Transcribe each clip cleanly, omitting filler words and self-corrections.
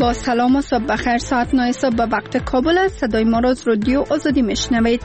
با سلام و صبح بخیر. ساعت 9 صبح به وقت کابل است. صدای ما را از رادیو آزادی میشنوید.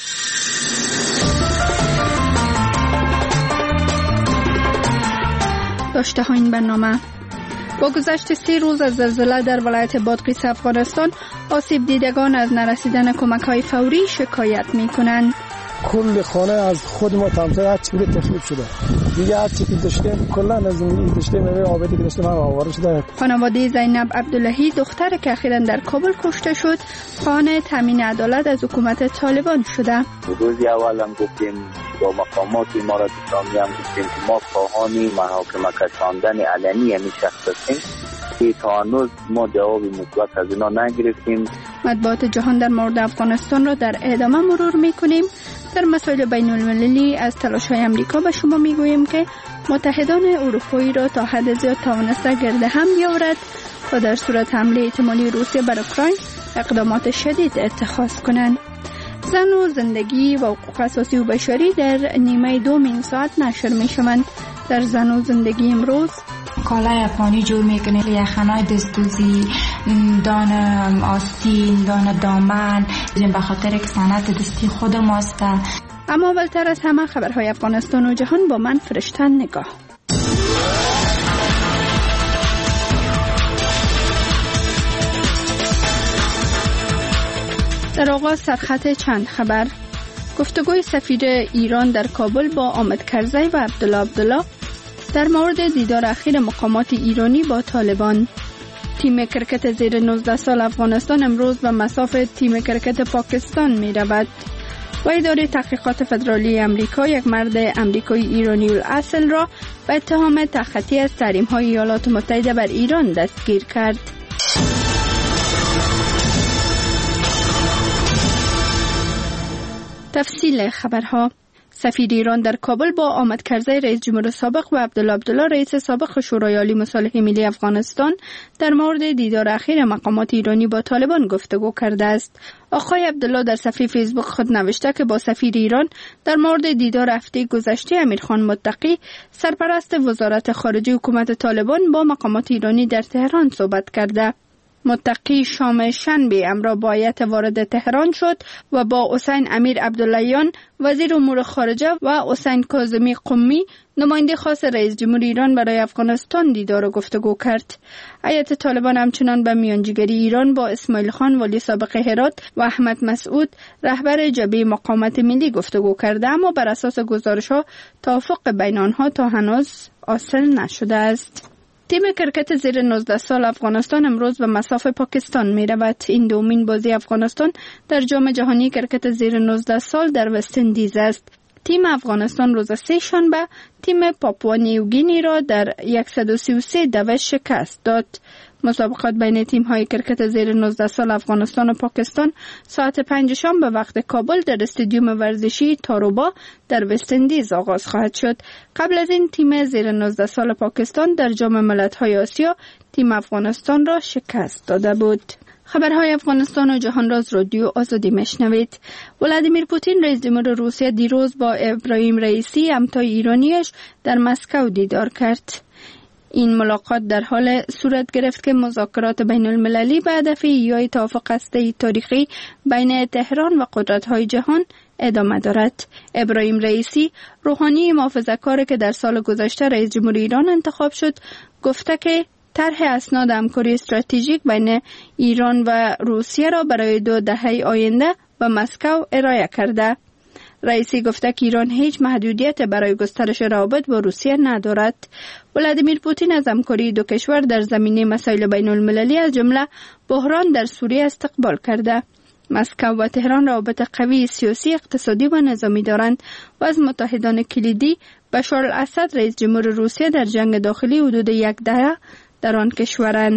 داشته ها این برنامه: با گذشت 3 روز از زلزله در ولایت بادغیس افغانستان، آسیب دیدگان از نرسیدن کمک‌های فوری شکایت می‌کنند. کل خانه از خود ما تمام هر چی تخریب شده. دیگه هر چی که داشتیم کلا از این داشتیم آبادی که داشتیم آواره شده. خانواده زینب عبداللهی، دختر که اخیراً در کابل کشته شد، خواهان تامین عدالت از حکومت طالبان شده. روزی اول هم گفتیم با مقامات امارات اسلامی هم گفتیم که ما خواهان محاکمه کشاندن علنی همین شخص هستیم. تا هنوز ما جواب مثبت از اینا نگرفتیم. مطبوعات جهان در مورد افغانستان را در ادامه مرور می‌کنیم. در مسائل بین المللی از تلاش‌های امریکا به شما می‌گوییم که متحدان اروپایی را تا حد زیاد توانسته گرد هم بیاورد تا در صورت حمله احتمالی روسیه بر اوکراین اقدامات شدید اتخاذ کنند. زن و زندگی و حقوق اساسی و بشری در نیمه دومین ساعت نشر می‌شوند. در زن و زندگی امروز کالای افغانی جور میکنه، یخنای دستوزی، دان آستین، دان دامن، به خاطر که صنعت دستی خود ماست. اما اولتر از همه خبرهای افغانستان و جهان با من فرشتن نگاه. در آغاز سرخط چند خبر: گفتگوی سفیر ایران در کابل با حامد کرزی و عبدالله در مورد دیدار اخیر مقامات ایرانی با طالبان. تیم کرکت زیر 19 سال افغانستان امروز به مصاف تیم کرکت پاکستان می رود. و اداره تحقیقات فدرالی امریکا یک مرد امریکایی ایرانی الاصل را به اتهام تخطی از تحریم های ایالات متحده بر ایران دستگیر کرد. تفصیل خبرها: سفیر ایران در کابل با حامد کرزی رئیس جمهور سابق و عبدالله رئیس سابق شورای عالی مصالح ملی افغانستان در مورد دیدار اخیر مقامات ایرانی با طالبان گفتگو کرده است. آقای عبدالله در صفحه فیسبوک خود نوشته که با سفیر ایران در مورد دیدار هفته گذشته امیرخان متقی، سرپرست وزارت خارجه حکومت طالبان، با مقامات ایرانی در تهران صحبت کرده. متقی شام شنبه امروز با هیئت وارد تهران شد و با حسین امیر عبداللهیان وزیر امور خارجه و حسین کاظمی قمی نماینده خاص رئیس جمهور ایران برای افغانستان دیدار و گفتگو کرد. هیئت طالبان همچنان به میانجیگری ایران با اسماعیل خان والی سابق هرات و احمد مسعود رهبر جبهه مقاومت ملی گفتگو کرده، اما بر اساس گزارش‌ها توافق بین آنها تا هنوز حاصل نشده است. تیم کرکت زیر 19 سال افغانستان امروز به مصاف پاکستان می رود. این دومین بازی افغانستان در جام جهانی کرکت زیر 19 سال در وست اندیز است. تیم افغانستان روز 3 شنبه تیم پاپوا نیوگینی را در 133 دوش شکست داد. مسابقات بین تیم‌های کرکت زیر 19 سال افغانستان و پاکستان ساعت 5 شام به وقت کابل در استادیوم ورزشی تاروبا در وست اندیز آغاز خواهد شد. قبل از این تیم زیر 19 سال پاکستان در جام ملت‌های آسیا تیم افغانستان را شکست داده بود. خبرهای افغانستان و جهان را از رادیو آزادی میشنوید. ولادیمیر پوتین رئیس جمهور روسیه دیروز با ابراهیم رئیسی همتای ایرانیش در مسکو دیدار کرد. این ملاقات در حال صورت گرفت که مذاکرات بین المللی به هدف ایجاد توافق هسته‌ای تاریخی بین تهران و قدرت‌های جهان ادامه دارد. ابراهیم رئیسی، روحانی محافظه‌کار که در سال گذشته رئیس جمهور ایران انتخاب شد، گفته که طرح اسناد همکاری استراتژیک بین ایران و روسیه را برای 2 دهه آینده به مسکو ارائه کرده. رئیسی گفته که ایران هیچ محدودیت برای گسترش روابط با روسیه ندارد. ولادیمیر پوتین از همکاری دو کشور در زمینه مسائل بین المللی از جمله بحران در سوریه استقبال کرده. مسکو و تهران روابط قوی سیاسی، اقتصادی و نظامی دارند و از متحدان کلیدی بشار الاسد رئیس جمهور روسیه در جنگ داخلی حدود 1 دهه در آن کشورند.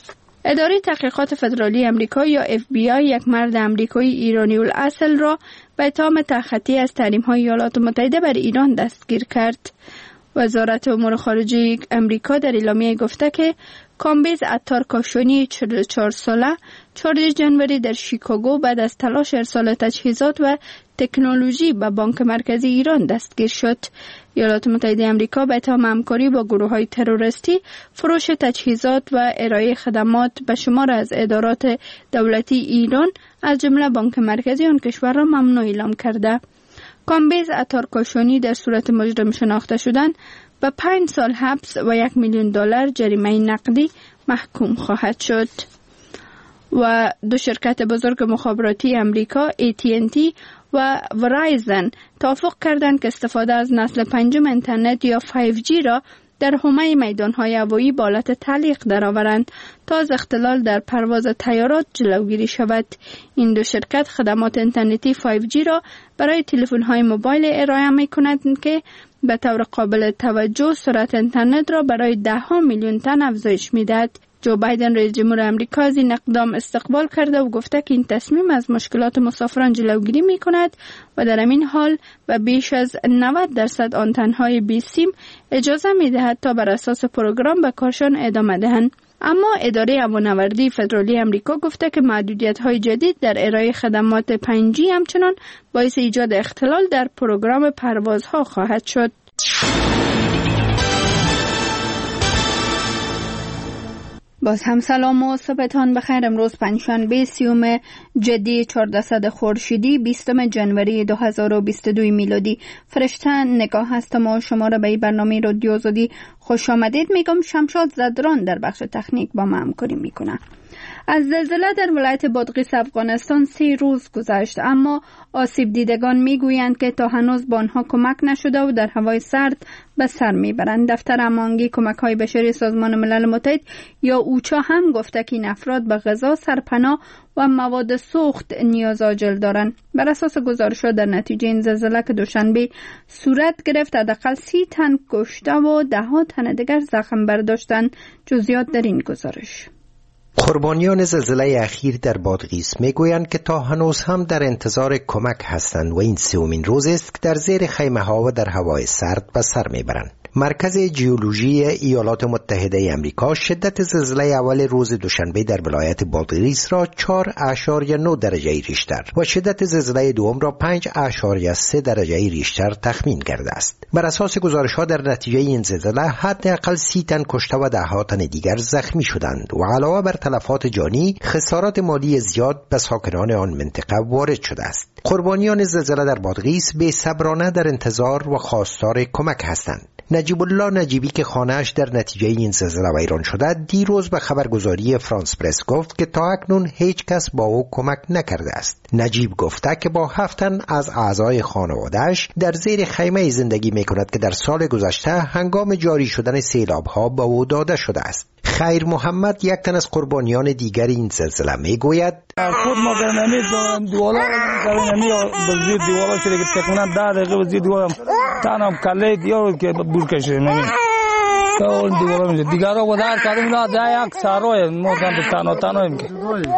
اداره تحقیقات فدرالی امریکا یا FBI یک مرد امریکایی ایرانی الاصل را به اتهام تخطی از تحریم‌های ایالات متحده بر ایران دستگیر کرد. وزارت امور خارجه امریکا در اعلامیه گفته که کامبیز عطار کاشانی 44 ساله 14 جنوری در شیکاگو بعد از تلاش ارسال تجهیزات و تکنولوژی به بانک مرکزی ایران دستگیر شد. ایالات متحده آمریکا به اتهام همکاری با گروه‌های تروریستی، فروش تجهیزات و ارائه خدمات به شمار از ادارات دولتی ایران از جمله بانک مرکزی آن کشور را ممنوع اعلام کرده. کامبیز عطار کاشانی در صورت مجرم شناخته شدن به 5 سال حبس و $1,000,000 جریمه نقدی محکوم خواهد شد. و دو شرکت بزرگ مخابراتی امریکا AT&T و ورایزن توافق کردند که استفاده از نسل پنجم اینترنت یا 5G را در حومه میدان‌های هوایی به حالت تعلیق درآورند تا از اختلال در پرواز طیارات جلوگیری شود. این دو شرکت خدمات اینترنتی 5G را برای تلفن‌های موبایل ارائه می‌کنند که به طور قابل توجه سرعت اینترنت را برای 10 میلیون تن افزایش می‌دهد. جو بایدن رئیس جمهور آمریکا از این اقدام استقبال کرده و گفته که این تصمیم از مشکلات مسافران جلوگیری می‌کند و در همین حال و بیش از 90% آنتن‌های بی سیم اجازه می‌دهد تا بر اساس پروگرام به کارشان ادامه دهند. اما اداره هوانوردی فدرالی آمریکا گفته که محدودیت‌های جدید در ارائه خدمات 5G همچنان باعث ایجاد اختلال در پروگرام پروازها خواهد شد. باز هم سلام و صبحتان بخیر. امروز پنجشنبه 30 جدی 1400 خورشیدی 20 جنوری 2022 میلادی. فرشته نگاه هستم و شما را به این برنامه رادیو آزادی خوش آمدید میگم. شمشاد زدران در بخش تکنیک با ما همکاری میکنه. از زلزله در ولایت بادغیس افغانستان 3 روز گذشت، اما آسیب دیدگان میگویند که تا هنوز به آنها کمک نشده و در هوای سرد به سر میبرند. دفتر هماهنگی کمک‌های بشری سازمان ملل متحد یا اوچا هم گفته که این افراد به غذا، سرپناه و مواد سوخت نیاز عاجل دارند. بر اساس گزارش‌ها در نتیجه این زلزله که دوشنبه صورت گرفت حداقل 30 تن کشته و 10 تن دیگر زخم برداشتند. جزئیات در این گزارش. قربانیان زلزله اخیر در بادغیس میگویند که تا هنوز هم در انتظار کمک هستند و این 3مین روز است که در زیر خیمه ها و در هوای سرد به سر میبرند. مرکز جیولوژی ایالات متحده آمریکا شدت زلزله اول روز دوشنبه در ولایت بادغیس را 4.9 درجه ریشتر و شدت زلزله دوم را 5.3 درجه ریشتر تخمین کرده است. بر اساس گزارش‌ها در نتیجه این زلزله حداقل 30 تن کشته و 10 تن دیگر زخمی شدند و علاوه بر تلفات جانی خسارات مالی زیاد به ساکنان آن منطقه وارد شده است. قربانیان زلزله در بادغیس بی‌صبرانه در انتظار و خواستار کمک هستند. نجیب الله نجیبی که خانه‌اش در نتیجه این زلزله ویران شده دیروز به خبرگزاری فرانس پرس گفت که تا اکنون هیچ کس با او کمک نکرده است. نجیب گفته که با 7 تن از اعضای خانواده‌اش در زیر خیمه زندگی می‌کند که در سال گذشته هنگام جاری شدن سیلاب‌ها به او داده شده است. خیر محمد یک تن از قربانیان دیگر این زلزله میگوید خود ما برنامه دیوالا بزیر دیوالا شده که تکنن 10 دقیقه بزیر دیوالا تنم کله دیار که بور کشه نمی اون دیوالا میشه دیگرها و در کدوم دا یک سروی ما تنها که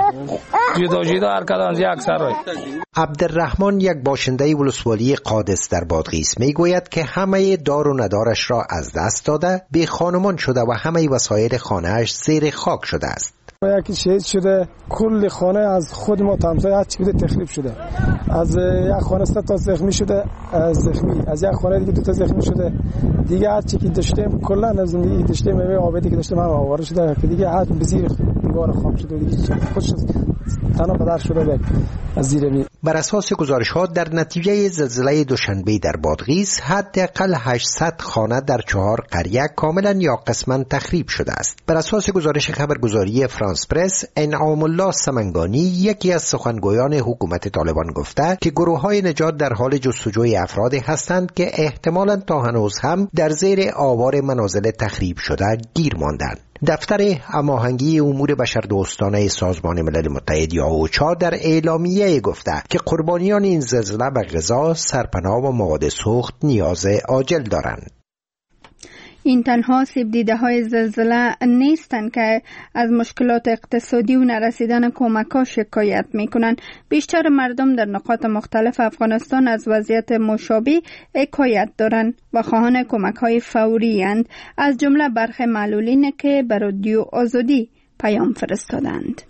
جدا هر کدوم یک سروی. عبدالرحمن یک باشنده ولسوالی قادس در بادغیس میگوید که همه دار و ندارش را از دست داده، بی خانمان شده و همه وسایل خانه‌اش زیر خاک شده است. یکی شهید شده، کل خانه از خود ما تمسای هر چی بوده تخریب شده. از یک خانه 3 تا زخمی شده، از یک خانه دیگه 2 تا زخمی شده. دیگه هر چی که داشتیم کلا از زندگی داشتیم میوه آبادی که داشتیم آواره شده که دیگه هر بزیر دیوار خام شده دیگه خودش تنها بدر شده از زیر می. بر اساس گزارش‌ها در نتیجه زلزله دوشنبه در بادغیس حداقل 800 خانه در 4 قریه کاملا یا قسما تخریب شده است. بر اساس گزارش خبرگزاری فرانس پرس، انعام الله سمنگانی یکی از سخنگویان حکومت طالبان گفته که گروه‌های نجات در حال جستجوی افرادی هستند که احتمالاً تا هنوز هم در زیر آوار منازل تخریب شده گیر ماندند. دفتر هماهنگی امور بشردوستانه سازمان ملل متحد یا اوچا در اعلامیه گفته که قربانیان این زلزله به غذا، سرپناه و مواد سوخت نیاز عاجل دارند. این تنها سیب دیده های زلزله نیستند که از مشکلات اقتصادی و نرسیدن کمک‌ها شکایت می‌کنند. بیشتر مردم در نقاط مختلف افغانستان از وضعیت مشابه شکایت دارند و خواهان کمک‌های فوری اند، از جمله برخی معلولین که به رادیو آزادی پیام فرستادند.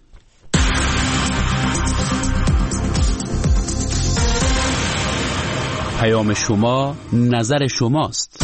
پیام شما، نظر شماست.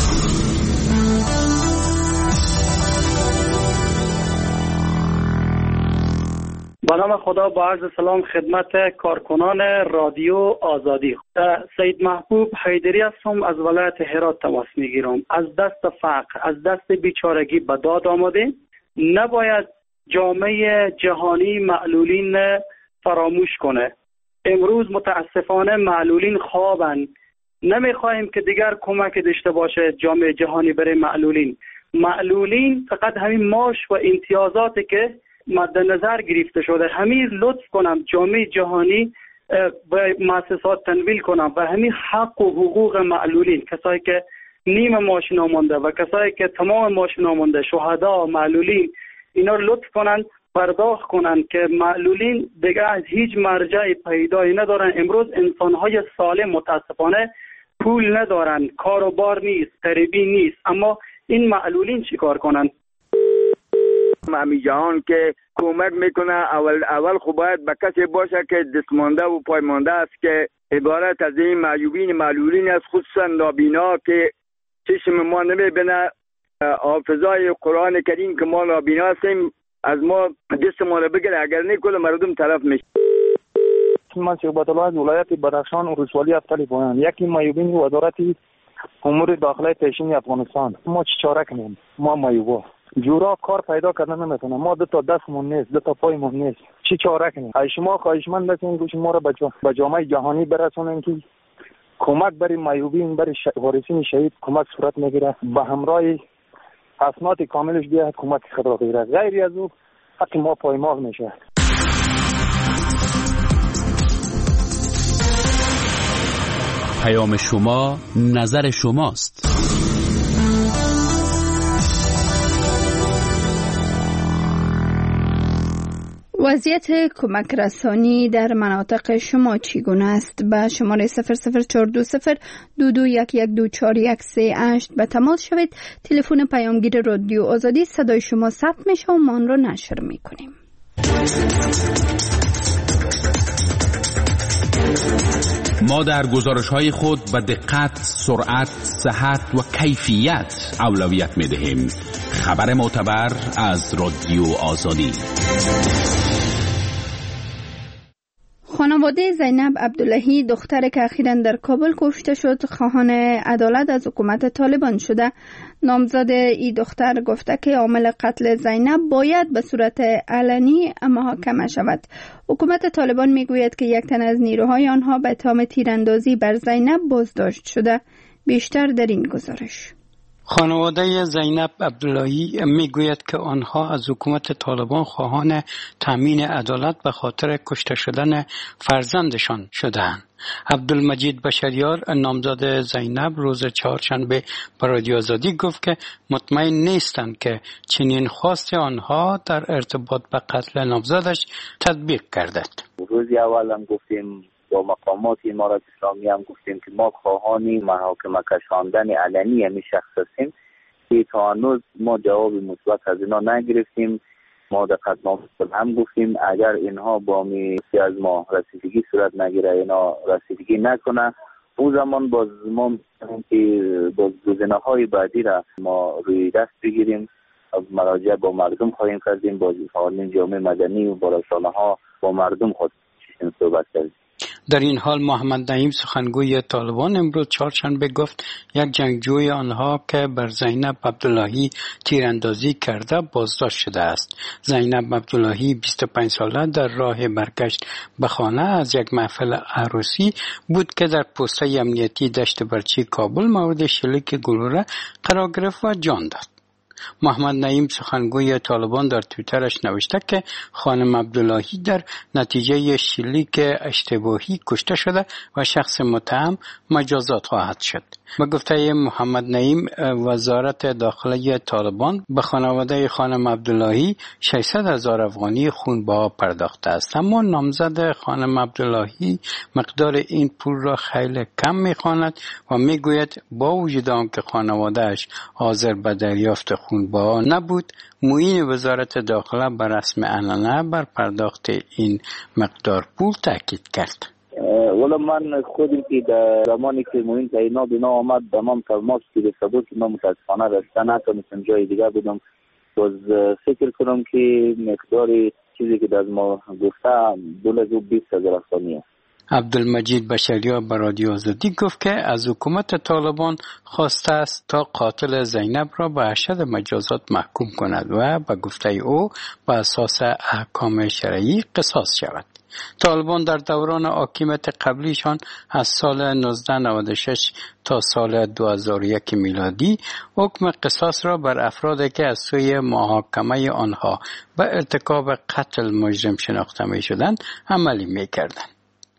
با نام خدا، با عرض سلام خدمت کارکنان رادیو آزادی. سید محبوب حیدری هستم، از ولایت هرات تماس میگیرم. از دست فقر، از دست بیچارگی به داد آمده. نباید جامعه جهانی معلولین فراموش کنه. امروز متاسفانه معلولین خوابن. نمیخواهیم که دیگر کمک داشته باشه جامعه جهانی برای معلولین. معلولین فقط همین معاش و امتیازاتی که مد نظر گرفته شده، همین لطف کنم جامعه جهانی به مؤسسات تنویل کنم و همین حق و حقوق معلولین، کسایی که نیم معاش نامونده و کسایی که تمام معاش نامونده، شهدا، معلولین، اینا لطف کنن پرداخت کنن که معلولین دیگه از هیچ مرجع پیدایی ندارن. امروز انسانهای سالم متاسفانه پول ندارن، کار و بار نیست، غریبی نیست، اما این معلولین چیکار کنن؟ امی جهان که کمک میکنه اول خب باید به کسی باشه که دستمانده و پایمانده است، که عبارت از این معلولین است، خصوصا نابینا که چشم ما نمیبینه. حافظای قرآن کریم که ما نابینا هستیم، از ما دستمان رو بگیره، اگر نه کل مردم طرف میشه. من صحبت الله از ولایت بدخشان و ولسوالی افتالی پایان. یکی معیوبین وزارت امور داخلی پیشین افغانستان. ما چی چاره کنیم؟ ما معیوبا جوراب کار پیدا کردن نمیتونم. ما دو تا دستمون نیست، دو تا پایمون نیست. چی چاره کنیم؟ شما خواهشمند هستین که شما رو به جامعه جهانی برسونین که کمک برای معیوبین، برای وارثین شهید کمک صورت میگیره، به همراه اسناد کاملش بیاد کمک خود را بگیره. غیر از او حق ما پایمال میشه. پیام شما، نظر شماست. وضعیت کمک رسانی در مناطق شما چگونه است؟ به شماره 0042022112413 به تماس شوید. تلفن پیامگیر رادیو آزادی صدای شما ثبت میشه و ما آن را نشر میکنیم. ما در گزارش‌های خود به دقت، سرعت، صحت و کیفیت اولویت می‌دهیم. خبر معتبر از رادیو آزادی. خانواده زینب عبداللهی، دختر که اخیراً در کابل کشته شد، خواهان عدالت از حکومت طالبان شده. نامزد ای دختر گفته که عامل قتل زینب باید به صورت علنی محاکمه شود. حکومت طالبان میگوید که یک تن از نیروهای آنها به اتهام تیراندازی بر زینب بازداشت شده. بیشتر در این گزارش. خانواده زینب عبداللهی میگوید که آنها از حکومت طالبان خواهان تامین عدالت به خاطر کشته شدن فرزندشان شدند. عبدالمجید بشریار نامزد زینب روز چهارشنبه به رادیو آزادی گفت که مطمئن نیستند که چنین خواست آنها در ارتباط به قتل نامزدش تطبیق گردد. روزی اول هم گفتیم، با مقامات امارات اسلامی هم گفتیم که ما خواهانی محاکمه کشاندن علنی همین شخص هستیم که تا هنوز ما جواب مثبت از اینا نگرفتیم. ما در خدمات هم گفتیم اگر اینها با میسی از ما رسیدگی صورت نگیره، اینا رسیدگی نکنه، اون زمان باز ما که باز گزینه‌های بعدی را ما روی دست بگیریم، مراجعه با مردم خواهیم کردیم، با فعالین جامعه مدنی و با رسانه‌ها با مردم خود صحبت کردیم. در این حال محمد نعیم سخنگوی طالبان امروز چهارشنبه گفت یک جنگجوی آنها که بر زینب عبداللهی تیراندازی کرده بازداشت شده است. زینب عبداللهی 25 ساله در راه برگشت به خانه از یک محفل عروسی بود که در پوسته امنیتی دشت برچی کابل مورد شلیک گلوله قرار گرفت و جان داد. محمد نعیم سخنگوی طالبان در توییترش نوشته که خانم عبداللهی در نتیجه شلیک اشتباهی کشته شده و شخص متهم مجازات خواهد شد. به گفته محمد نعیم، وزارت داخلی طالبان به خانواده خانم عبداللهی 600,000 افغانی خونبها پرداخته است، اما نامزد خانم عبداللهی مقدار این پول را خیلی کم می‌خواند و میگوید با وجود آنکه خانواده‌اش حاضر به دریافت خونبها نبود، معین وزارت داخله بر رسم علنی بر پرداخت این مقدار پول تاکید کرد. ولی من خودم که در زمانی که معین تعیینا بینا آمد به من تماس گرفته بود که من متاسفانه رسته نتونستم جای دیگه بدم. باز فکر کنم که مقدار چیزی که از ما گفته 220,000 افغانی است. عبدالمجید بشری‌ها به رادیو آزادی گفت که از حکومت طالبان خواسته است تا قاتل زینب را به ارشد مجازات محکوم کند و به گفته او به اساس احکام شرعی قصاص شود. طالبان در دوران حاکمیت قبلیشان از سال 1996 تا سال 2001 میلادی حکم قصاص را بر افرادی که از سوی محاکمه آنها به ارتکاب قتل مجرم شناخته می شدند عملی می کردند.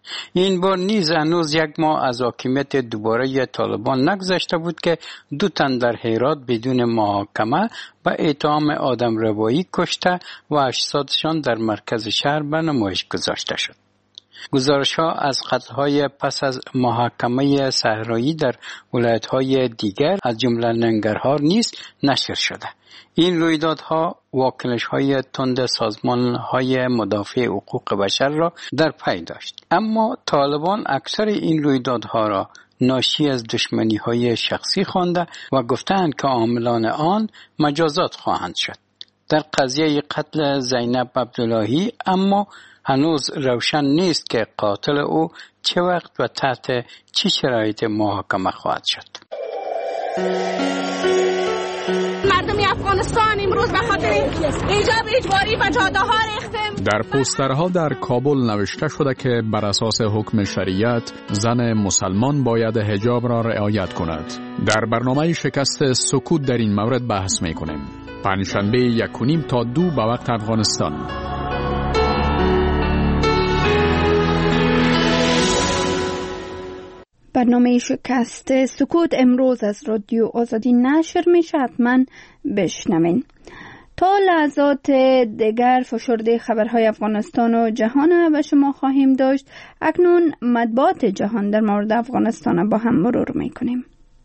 این بار نیز هنوز یک ماه از حاکمیت دوباره طالبان نگذشته بود که 2 تن در هرات بدون محاکمه به اتهام آدمربایی کشته و اجسادشان در مرکز شهر به نمایش گذاشته شد. گزارش‌ها از قتل‌های پس از محاکمه صحرایی در ولایت‌های دیگر از جمله ننگرهار نیز نشر شده. این رویدادها واکنش‌های تند سازمان‌های مدافع حقوق بشر را در پی داشت، اما طالبان اکثر این رویدادها را ناشی از دشمنی‌های شخصی خوانده و گفتند که عاملان آن مجازات خواهند شد. در قضیه قتل زینب عبداللهی اما هنوز روشن نیست که قاتل او چه وقت و تحت چه شرایط محاکمه خواهد شد. مردم افغانستان امروز به خاطر ایجاب اجباری و جاده ها ریختیم. در پوسترها در کابل نوشته شده که بر اساس حکم شریعت زن مسلمان باید حجاب را رعایت کند. در برنامه شکست سکوت در این مورد بحث می‌کنیم. پنجشنبه 1:30 تا 2 به وقت افغانستان. برنامه شکست سکوت امروز از رادیو آزادی نشر میشه، حتما بشنوین. تا لحظات دیگر فشرده خبرهای افغانستان و جهان به شما خواهیم داشت. اکنون مطبوعات جهان در مورد افغانستان با هم مرور میکنیم.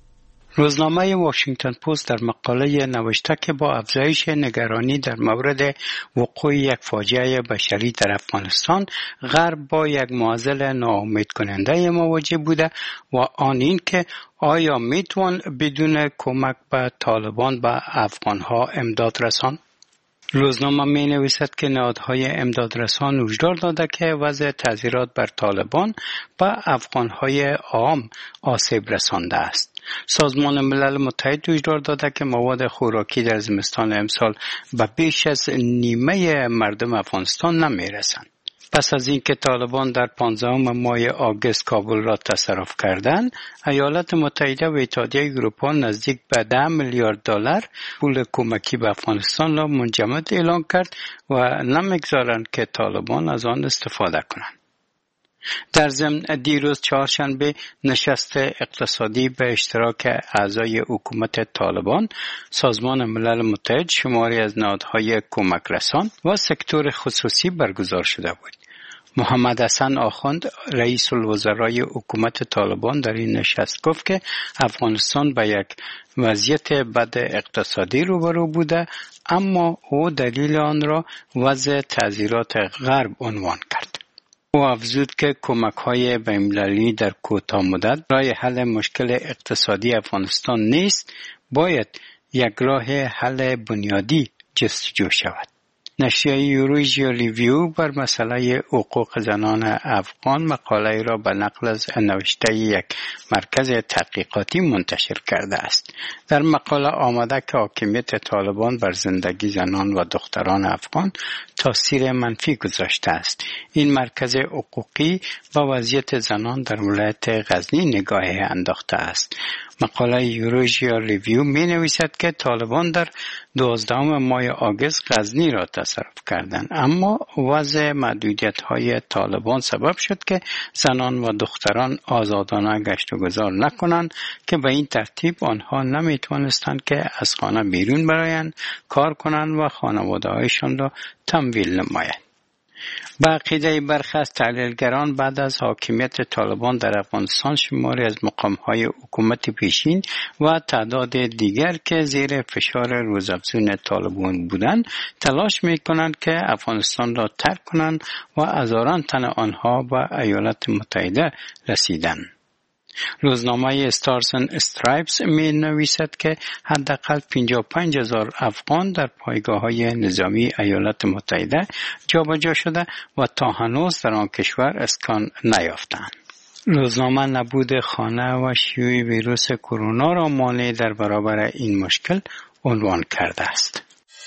روزنامه واشنگتن پست در مقاله نوشته که با افزایش نگرانی در مورد وقوع یک فاجعه بشری در افغانستان، غرب با یک معضل ناامید کننده مواجه بوده و آن این که آیا میتوان بدون کمک به طالبان به افغانها امداد رساند؟ روزنامه می نویسد که نهادهای امدادرسان هشدار داده که وضع تعذیرات بر طالبان به افغانهای عام آسیب رسانده است. سازمان ملل متحد هشدار داده که مواد خوراکی در زمستان امسال به بیش از نیمه مردم افغانستان نمی رسند. پس از اینکه طالبان در 15 ماه آگوست کابل را تصرف کردند، ایالات متحده و اتحادیه اروپا نزدیک به $10 میلیارد پول کمکی به افغانستان را منجمد اعلام کرد و نمیگذارند که طالبان از آن استفاده کنند. در ضمن دیروز چهارشنبه نشست اقتصادی به اشتراک اعضای حکومت طالبان، سازمان ملل متحد، شماری از نهادهای کمک رسان و سکتور خصوصی برگزار شده بود. محمد حسن آخوند، رئیس الوزرای حکومت طالبان، در این نشست گفت که افغانستان به یک وضعیت بد اقتصادی روبرو بوده، اما او دلیل آن را وضع تعذیرات غرب عنوان کرد. او افزود که کمک‌های بین‌المللی در کوتاه مدت راه حل مشکل اقتصادی افغانستان نیست، باید یک راه حل بنیادی جستجو شود. نشریه یوریژیا ریویو بر مسئله حقوق زنان افغان مقاله را به نقل از نوشته یک مرکز تحقیقاتی منتشر کرده است. در مقاله آمده که حاکمیت طالبان بر زندگی زنان و دختران افغان تاثیر منفی گذاشته است. این مرکز حقوقی به وضعیت زنان در ولایت غزنی نگاه انداخته است. مقاله یوریژیا ریویو می نویسد که طالبان در 12 ماه آگوست غزنی را تصرف کردند، اما وضع محدودیت‌های طالبان سبب شد که زنان و دختران آزادانه گشت و گذار نکنند که به این ترتیب آنها نمی‌توانستند که از خانه بیرون برایند، کار کنند و خانواده‌هایشان را تمویل نمایند. به عقیده برخی از تحلیلگران بعد از حاکمیت طالبان در افغانستان شماری از مقام‌های حکومت پیشین و تعداد دیگر که زیر فشار روزافزون طالبان بودند تلاش می‌کنند که افغانستان را ترک کنند و هزاران تن آنها به ایالات متحده رسیدند. روزنامه استارز اند استرایپس می نویسد که حداقل 55,000 افغان در پایگاه‌های نظامی ایالات متحده جابجا شده و تا هنوز در آن کشور اسکان نیافتند. روزنامه نبود خانه و شیوع ویروس کرونا را مانع در برابر این مشکل عنوان کرده است.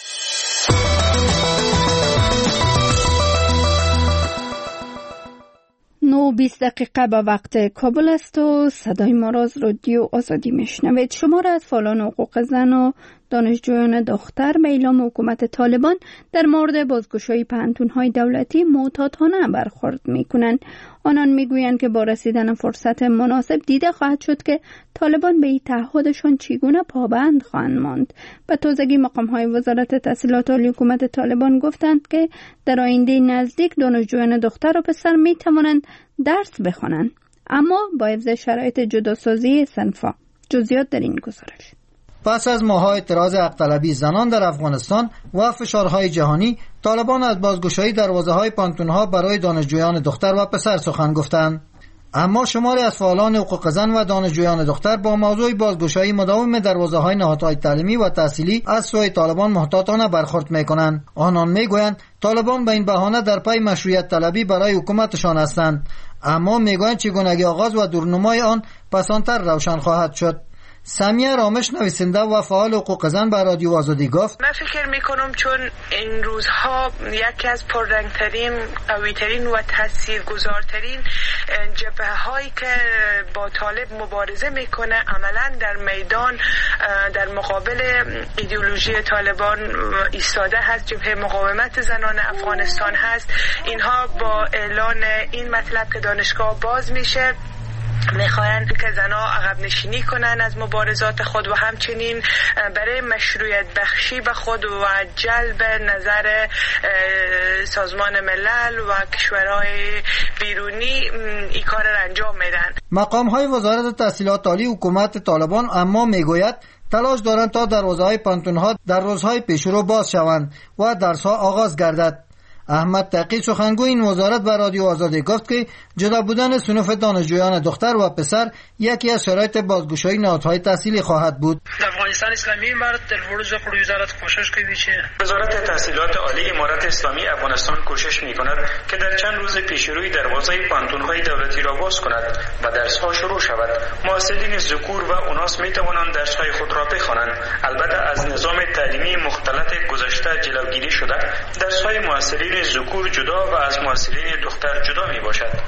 9:20 به وقت کابل است و صدای ما را از رادیو آزادی میشنوید. شما را از فعالان حقوق زن و دانشجویان دختر به اعلام حکومت طالبان در مورد بازگشایی پانتون‌های دولتی معتادانه برخورد می‌کنند. آنان می‌گویند که با رسیدن فرصت مناسب دیده خواهد شد که طالبان به این تعهدشان چگونه پابند خواهند ماند. به تازگی مقام‌های وزارت تحصیلات عالی حکومت طالبان گفتند که در آینده نزدیک دانشجویان دختر و پسر می‌توانند درس بخوانند، اما با حفظ شرایط جداسازی صنف‌ها. جزئیات در این گزارش. پس از ماه‌ها اعتراض حق‌طلبی زنان در افغانستان و فشارهای جهانی، طالبان از بازگشایی دروازه‌های پانتون‌ها برای دانشجویان دختر و پسر سخن گفتند. اما شماری از فعالان حقوق زن و دانشجویان دختر با موضوع بازگشایی مداوم دروازه‌های نهادهای تعلیمی و تحصیلی از سوی طالبان محتاطانه برخورد می‌کنند. آنان می‌گویند طالبان به این بهانه در پی مشروعیت طلبی برای حکومتشان هستند، اما می‌گویند چگونگی آغاز و دورنمای آن پسانتر روشن خواهد شد. سمیه رامش نویسنده و فعال حقوق زن به رادیو آزادی گفت: من فکر میکنم چون این روزها یکی از پررنگترین، قویترین و تاثیرگذارترین جبهه هایی که با طالب مبارزه میکنه عملا در میدان در مقابل ایدئولوژی طالبان ایستاده هست. جبهه مقاومت زنان افغانستان هست. اینها با اعلان این مطلب که دانشگاه باز میشه میخواهند که زنها عقب نشینی کنند از مبارزات خود و همچنین برای مشروعیت بخشی به خود و جلب نظر سازمان ملل و کشورهای بیرونی این کار را انجام میدن. مقام‌های وزارت تحصیلات عالی حکومت طالبان اما میگوید تلاش دارند تا دروازه‌های پانتون‌ها در روزهای پیشرو باز شوند و درس‌ها آغاز گردد. احمد تقی سخنگوی این وزارت به رادیو آزادی گفت که جدا بودن صنف دانشجویان دختر و پسر یکی از شرایط بازگشایی نهادهای تحصیلی خواهد بود. در افغانستان اسلامی امارت در ورود خود وزارت کوشش کوي چې وزارت تحصیلات عالی امارت اسلامی افغانستان کوشش می‌کند که در چند روز پیشروی دروازه پانتون‌های دولتی را باز کند و درس‌ها شروع شود. محصلین ذکور و اناث می‌توانند درس‌های خود را بخوانند. البته از نظام تعلیمی مختلط گذشته جلوگیری شده درس‌های محصلین ذکور جدا و از محصلین دختر جدا میباشد.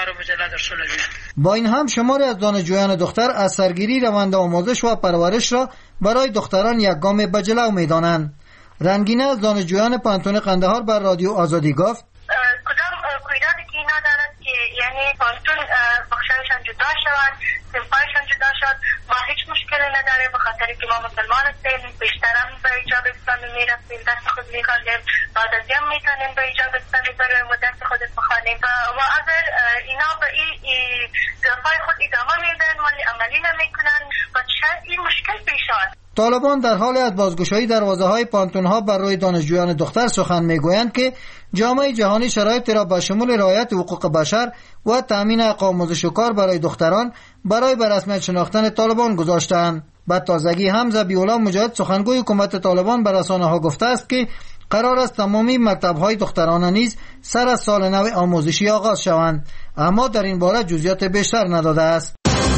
با این هم شماری از دانشجویان دختر از سرگیری روند آموزش و پرورش را برای دختران یک گام به جلو میدانند. رنگینه از دانشجویان پانتون قندهار بر رادیو آزادی گفت: کدام کویدادی که اینا دارد که یعنی پانتون بخشایشان جدا شود، سنفایشان جدا شد، ما هیچ مشکلی نداریم به خاطر که ما مسلمان هستیم. بیشترم به ایجاب اسلامی میرفتیم، دست خود میخواندیم، بعد از هم میتونیم به ایجاب اسلامی بریم و دست خود بخوانیم و اگر اینا به این پای خود ادامه میدن ولی عملی نمیکنن و شاید این مشکل پیش آید. طالبان در حال از بازگشایی دروازه‌های پانتون‌ها بر روی دانشجویان دختر سخن میگویند که جامعه جهانی شرایط را با شمول رعایت حقوق بشر و تأمین حق آموزش و کار برای دختران برای به رسمیت شناختن طالبان گذاشتند. به تازگی هم ذبیح‌الله مجاهد سخنگوی حکومت طالبان به رسانه‌ها گفته است که قرار است تمامی مکتب‌های دخترانه نیز سر از سال نو آموزشی آغاز شوند، اما در این باره جزئیات بیشتر نداده است.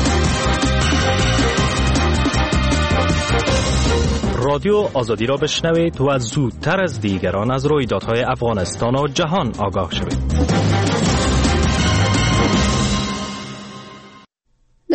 رادیو آزادی را بشنوید و زودتر از دیگران از رویدادهای افغانستان و جهان آگاه شوید.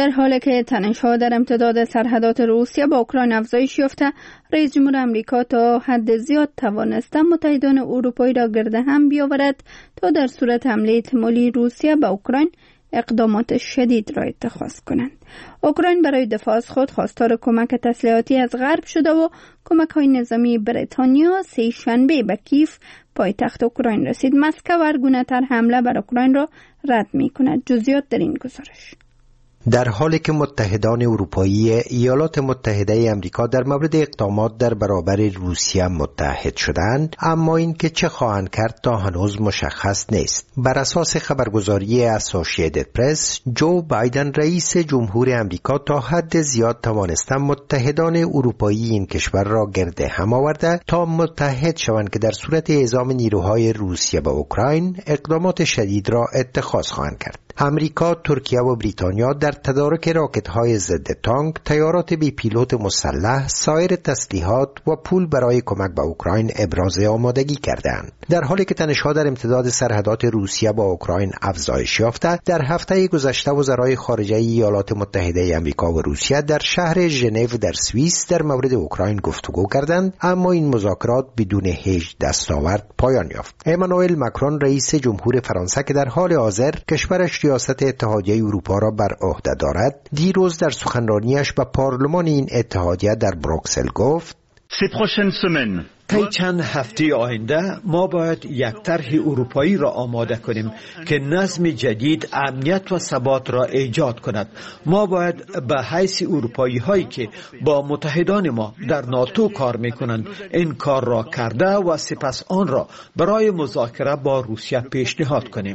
در حالی که تنش‌ها در امتداد سرحدات روسیه با اوکراین افزایش یافته، رئیس جمهور آمریکا تا حد زیاد توانسته متحدان اروپایی را گرد هم بیاورد تا در صورت حمله احتمالی روسیه به اوکراین اقدامات شدید را اتخاذ کنند. اوکراین برای دفاع از خود خواستار کمک تسلیحاتی از غرب شده و کمک‌های نظامی بریتانیا سه شنبه به کیف پایتخت اوکراین رسید. مسکو هر گونه‌تر حمله بر اوکراین را رد می‌کند. جزئیات در این گزارش. در حالی که متحدان اروپایی ایالات متحده آمریکا در مورد اقدامات در برابر روسیه متحد شدند، اما این که چه خواهند کرد تا هنوز مشخص نیست. بر اساس خبرگزاری اسوسییتد پرس، جو بایدن رئیس جمهور آمریکا تا حد زیاد توانسته متحدان اروپایی این کشور را گرد هم آورده تا متحد شوند که در صورت اعزام نیروهای روسیه به اوکراین اقدامات شدید را اتخاذ خواهند کرد. امریکا، ترکیه و بریتانیا در تدارک راکت‌های ضد تانک، تیارات بی پیلوت مسلح، سایر تسلیحات و پول برای کمک به اوکراین ابراز آمادگی کردند. در حالی که تنش‌ها در امتداد سرحدات روسیه با اوکراین افزایش یافته، در هفته گذشته وزرای خارجه ایالات متحده آمریکا و روسیه در شهر ژنو در سوئیس در مورد اوکراین گفتگو کردند، اما این مذاکرات بدون هیچ دستاورد پایان یافت. امانوئل ماکرون رئیس جمهور فرانسه که در حال حاضر کشورش ریاست اتحادیه اروپا را بر عهده دارد، دیروز در سخنرانیش به پارلمان این اتحادیه در بروکسل گفت: طی چند هفته آینده ما باید یک طرح اروپایی را آماده کنیم که نظم جدید، امنیت و ثبات را ایجاد کند. ما باید به حیث اروپایی هایی که با متحدان ما در ناتو کار میکنند این کار را کرده و سپس آن را برای مذاکره با روسیه پیشنهاد کنیم.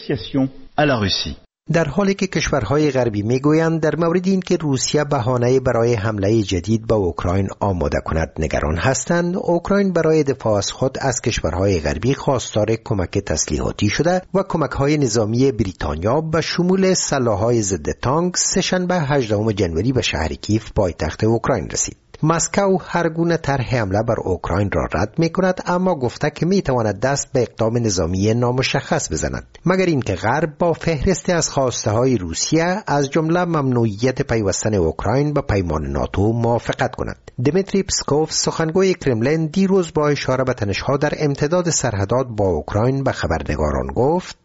در حالی که کشورهای غربی میگویند در مورد این که روسیه بهانه برای حمله جدید به اوکراین آماده کند نگران هستند، اوکراین برای دفاع از خود از کشورهای غربی خواستار کمک تسلیحاتی شده و کمک‌های نظامی بریتانیا به شمول سلاح‌های ضد تانک سه‌شنبه 18 ژانویه به شهر کیف پایتخت اوکراین رسید. مسکو هر گونه طرح حمله بر اوکراین را رد می‌کند، اما گفته که می‌تواند دست به اقدام نظامی نامشخص بزند، مگر اینکه غرب با فهرست از خواسته‌های روسیه از جمله ممنوعیت پیوستن اوکراین به پیمان ناتو موافقت کند. دمیتری پسکوف سخنگوی کرملین دیروز با اشاره به تنش‌ها در امتداد سرحدات با اوکراین به خبرنگاران گفت: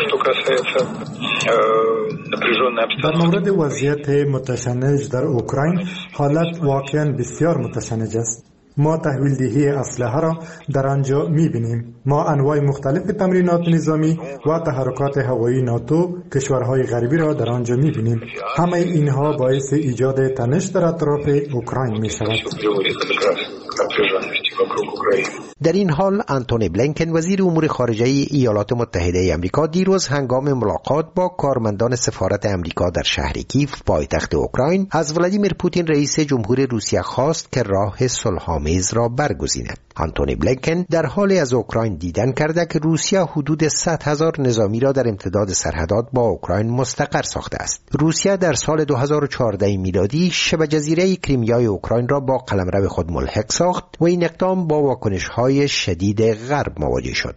در مورد وضعیت متشنج در اوکراین حالت واقعا بسیار متشنج است. ما تحویل دهی اسلحه را در آنجا می‌بینیم. ما انواع مختلف تمرینات نظامی و تحرکات هوایی ناتو کشورهای غربی را در آنجا می‌بینیم. همه اینها باعث ایجاد تنش در اطراف اوکراین می‌شود. در این حال آنتونی بلینکن وزیر امور خارجه ایالات متحده آمریکا دیروز هنگام ملاقات با کارمندان سفارت آمریکا در شهر کیف پایتخت اوکراین از ولادیمیر پوتین رئیس جمهور روسیه خواست که راه صلح‌آمیز را برگزیند. آنتونی بلینکن در حال از اوکراین دیدن کرده که روسیه حدود 100,000 نظامی را در امتداد سرحدات با اوکراین مستقر ساخته است. روسیه در سال 2014 میلادی شبه جزیره کریمیای اوکراین را با قلمرو خود ملحق ساخت و این اقدام با واکنش‌های شدید غرب مواجه شد.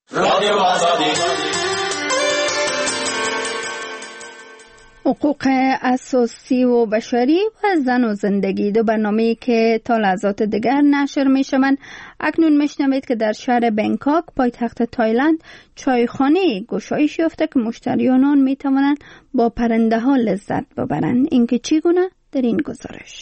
حقوق اساسی و بشری و زن و زندگی، دو برنامه‌ای که تا لحظات دیگر نشر می‌شوند. اکنون میشنوید که در شهر بنکاک پایتخت تایلند چایخانه گشایش یافته که مشتریان آن می‌توانند با پرنده‌ها لذت ببرند. اینکه چگونه در این گزارش.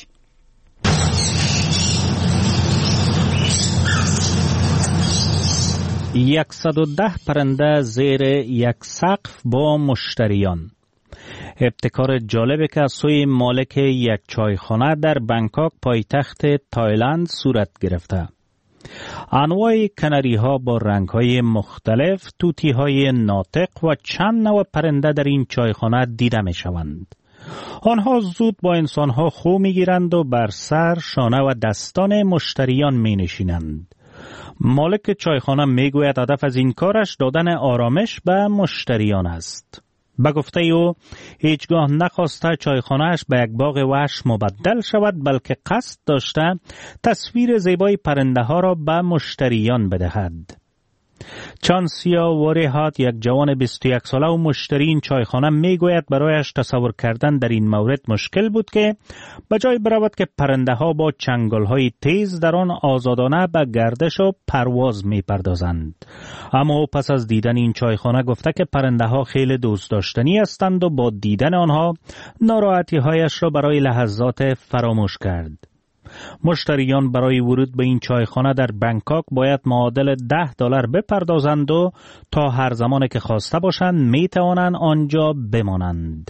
110 پرنده زیر یک سقف با مشتریان. ابتکار جالبی که از سوی مالک یک چایخانه در بنکاک پایتخت تایلند صورت گرفته. انواع کناری ها با رنگ های مختلف، توتی های ناطق و چند نوع پرنده در این چایخانه دیده می شوند. آنها زود با انسان ها خو می گیرند و بر سر، شانه و دستان مشتریان می نشینند. مالک چایخانه می گوید هدف از این کارش دادن آرامش به مشتریان است. به گفته او هیچگاه نخواسته چایخانه‌اش به یک باغ وحش مبدل شود، بلکه قصد داشته تصویر زیبای پرنده ها را به مشتریان بدهد. چانسیا وریهات، یک جوان 21 ساله و مشتری این چایخانه میگوید برایش تصور کردن در این مورد مشکل بود که بجای برود که پرنده ها با چنگال های تیز در آن آزادانه به گردش و پرواز میپردازند. اما پس از دیدن این چایخانه گفته که پرنده ها خیلی دوست داشتنی هستند و با دیدن آنها ناراحتی هایش را برای لحظات فراموش کرد. مشتریان برای ورود به این چایخانه در بنکاک باید معادل $10 بپردازند و تا هر زمان که خواسته باشند می توانند آنجا بمانند.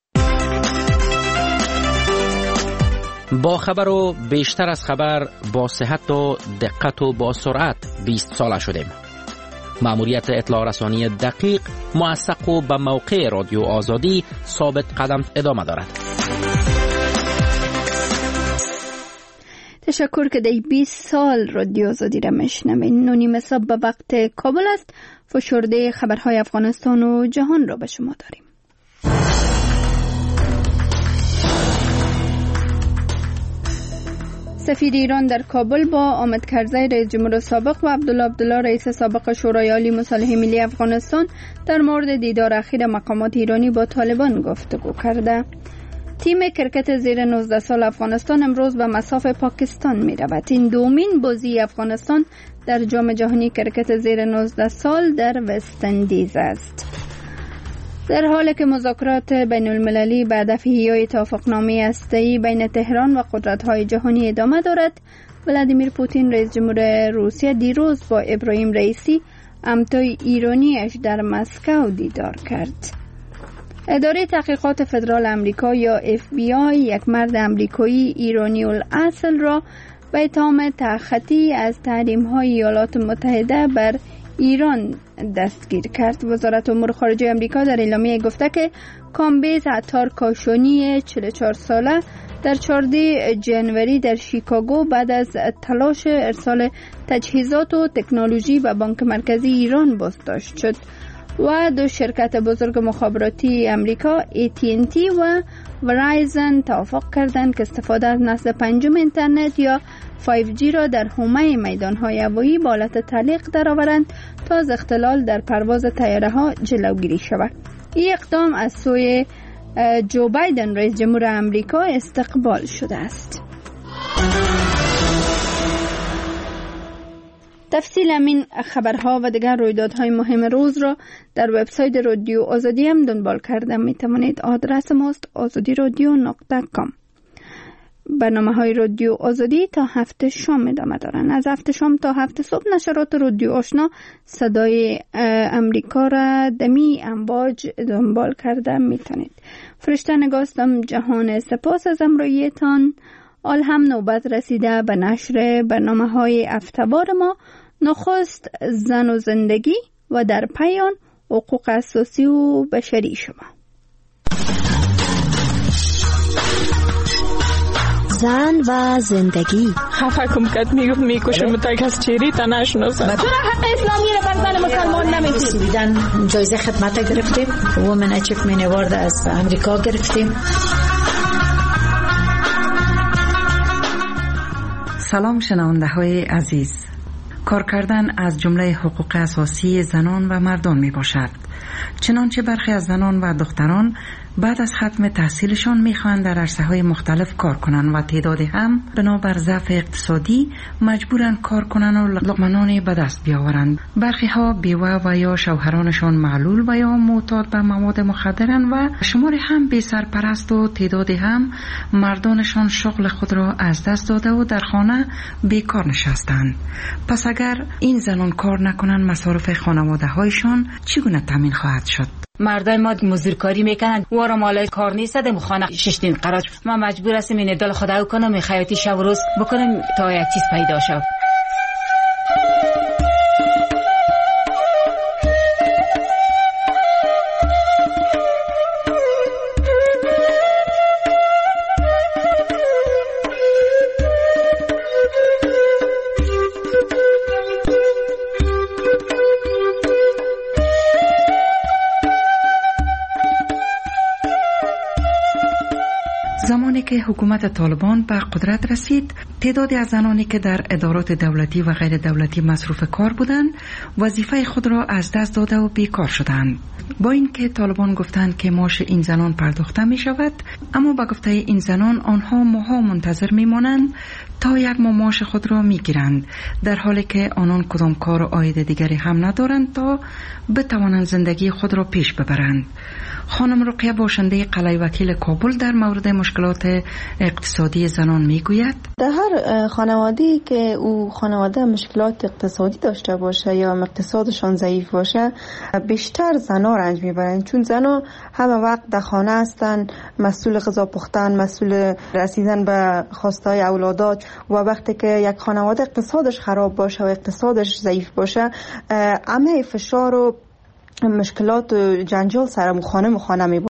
با خبر و بیشتر از خبر، با صحت و دقت و با سرعت 20 ساله شدیم. مأموریت اطلاع رسانی دقیق، موثق و به موقع رادیو آزادی ثابت قدم ادامه دارد. تشکر که در 20 سال رادیو آزادی را میشنوین. 9:30 صبح به وقت کابل است. فشرده خبرهای افغانستان و جهان را به شما داریم. سفیر ایران در کابل با آمد کرزی رئیس جمهور سابق و عبدالله رئیس سابق شورای عالی مصالح ملی افغانستان در مورد دیدار اخیر مقامات ایرانی با طالبان گفتگو کرده. تیم کرکت زیر 19 سال افغانستان امروز به مصاف پاکستان می رود. این دومین بازی افغانستان در جام جهانی کرکت زیر 19 سال در وست اندیز است. در حالی که مذاکرات بین المللی به هدف احیای توافقنامه هسته‌ای بین تهران و قدرت‌های جهانی ادامه دارد، ولادیمیر پوتین رئیس جمهور روسیه دیروز با ابراهیم رئیسی همتای ایرانیش در مسکو دیدار کرد. اداره تحقیقات فدرال امریکا یا FBI یک مرد امریکایی ایرانی الاصل را به اتهام تخطی از تحریم‌های ایالات متحده بر ایران دستگیر کرد. وزارت امور خارجه امریکا در اعلامیه گفته که کامبیز عطار کاشانی 44 ساله در 14 جنوری در شیکاگو بعد از تلاش ارسال تجهیزات و تکنولوژی به بانک مرکزی ایران بازداشت شد و دو شرکت بزرگ مخابراتی امریکا AT&T و ورایزن توافق کردند که استفاده از نسل پنجم اینترنت یا 5G را در حومه میدان‌های هوایی با حالت تعلیق درآورند تا از اختلال در پرواز طیاره‌ها جلوگیری شود. این اقدام از سوی جو بایدن رئیس جمهور امریکا استقبال شده است. تفصیل همین خبرها و دیگر رویدادهای مهم روز را در وبسایت رادیو آزادی هم دنبال کرده می توانید. آدرس ماست azadirodio.com. برنامه‌های رادیو آزادی تا 7 شام ادامه دارند. از 7 شام تا 7 صبح نشرات رادیو آشنا صدای امریکا را دمی امواج دنبال کرده می توانید. فرشته نگاستم جهان سپاس از همراهیتان. آل هم نوبت رسیده به نشر برنامه‌های هفته‌وار ما. نخست زن و زندگی و در پایان حقوق اساسی و بشری شما. زن و زندگی. خفه کم کد میکشم تا کس چیری تا نشناسم. چرا حق اسلامی رو بر زن مسلمان نمیدید؟ بیدن جایزه خدمت گرفتیم. وومن اچیومنت اوارد از امریکا گرفتیم. سلام شنونده های عزیز. کار کردن از جمله حقوق اساسی زنان و مردان می باشد. چنانچه برخی از زنان و دختران بعد از ختم تحصیلشان میخواهند در عرصه‌های مختلف کار کنند و تعدادی هم بنابر ضعف اقتصادی مجبورند کار کنند و لقمه به دست بیاورند. برخی ها بیوه و یا شوهرانشان معلول و یا معتاد به مواد مخدرند و شماری هم بی سرپرست و تعدادی هم مردانشان شغل خود را از دست داده و در خانه بیکار نشستند. پس اگر این زنان کار نکنند مصارف خانواده هایشان چگونه تامین خواهد شد؟ مردای ما مزدورکاری میکنن و را مالای کار نیست دم خانه ششتین قرار ما مجبور هستیم این دل خدا کنم خیاطی شب و روز بکنم تا یک چیز پیدا شد. زمانی که حکومت طالبان به قدرت رسید، تعدادی از زنانی که در ادارات دولتی و غیر دولتی مصروف کار بودند، وظیفه خود را از دست داده و بیکار شدند. با اینکه طالبان گفتند که معاش این زنان پرداخته می شود، اما با گفته این زنان آنها ماها منتظر می مانند تا یک ماه معاش خود را می گیرند، در حالی که آنان کدام کار و عاید دیگری هم ندارند تا بتوانند زندگی خود را پیش ببرند. خانم رقیه باشنده قلعه وکیل کابل در مورد مشکلات اقتصادی زنان می گوید: در هر خانواده‌ای که او خانواده مشکلات اقتصادی داشته باشه یا اقتصادشان ضعیف باشه، بیشتر زنها رنج میبرند، چون زنها همه وقت در خانه هستند، مسئول غذا پختن، مسئول رسیدن به خواستهای اولادات، و وقتی که یک خانواده اقتصادش خراب باشه و اقتصادش ضعیف باشه، همه فشار و مشکلات و جنجال سر خانه می